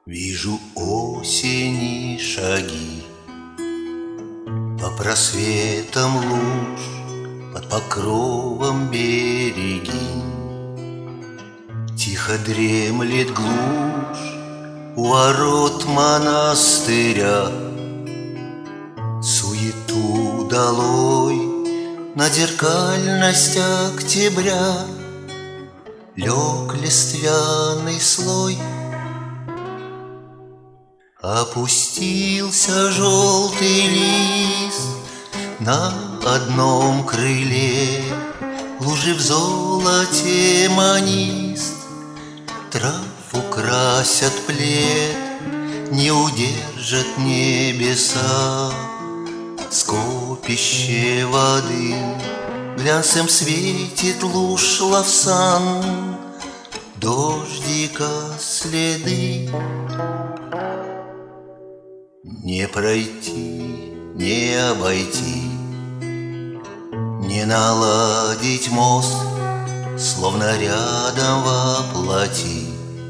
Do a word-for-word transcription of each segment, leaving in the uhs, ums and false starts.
Вижу осени шаги по просветам луж, под покровом береги. Тихо дремлет глушь у ворот монастыря. Суету долой на зеркальность октября. Лег листвяный слой, опустился желтый лист на одном крыле. Лужи в золоте манист, трав украсят плед, не удержат небеса. Скопище воды глянцем светит луж лавсан, дождика следы. Не пройти, не обойти, не наладить мост, словно рядом воплоти.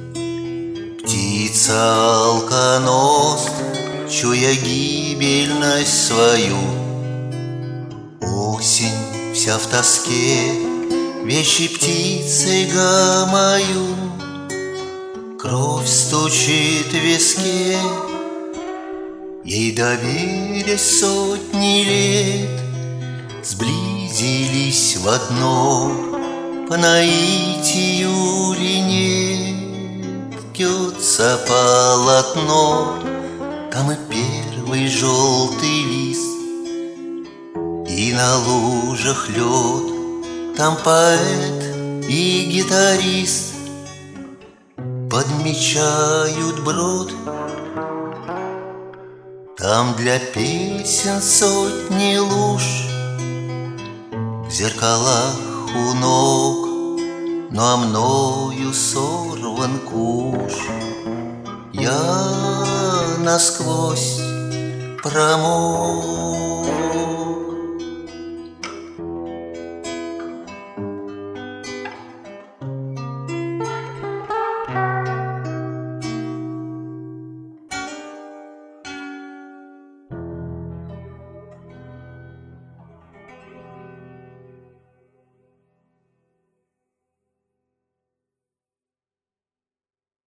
Птица-алконост, чуя гибельность свою. Осень вся в тоске, вещи птицей гамаю. Кровь стучит в виске, ей доверясь сотни лет. Сблизились в одно по наитию ли нет. Ткется полотно, там и первый желтый лист, и на лужах лед, там поэт и гитарист подмечают брод. Там для песен сотни луж, в зеркалах у ног, но мною сорван куш. Я насквозь промок.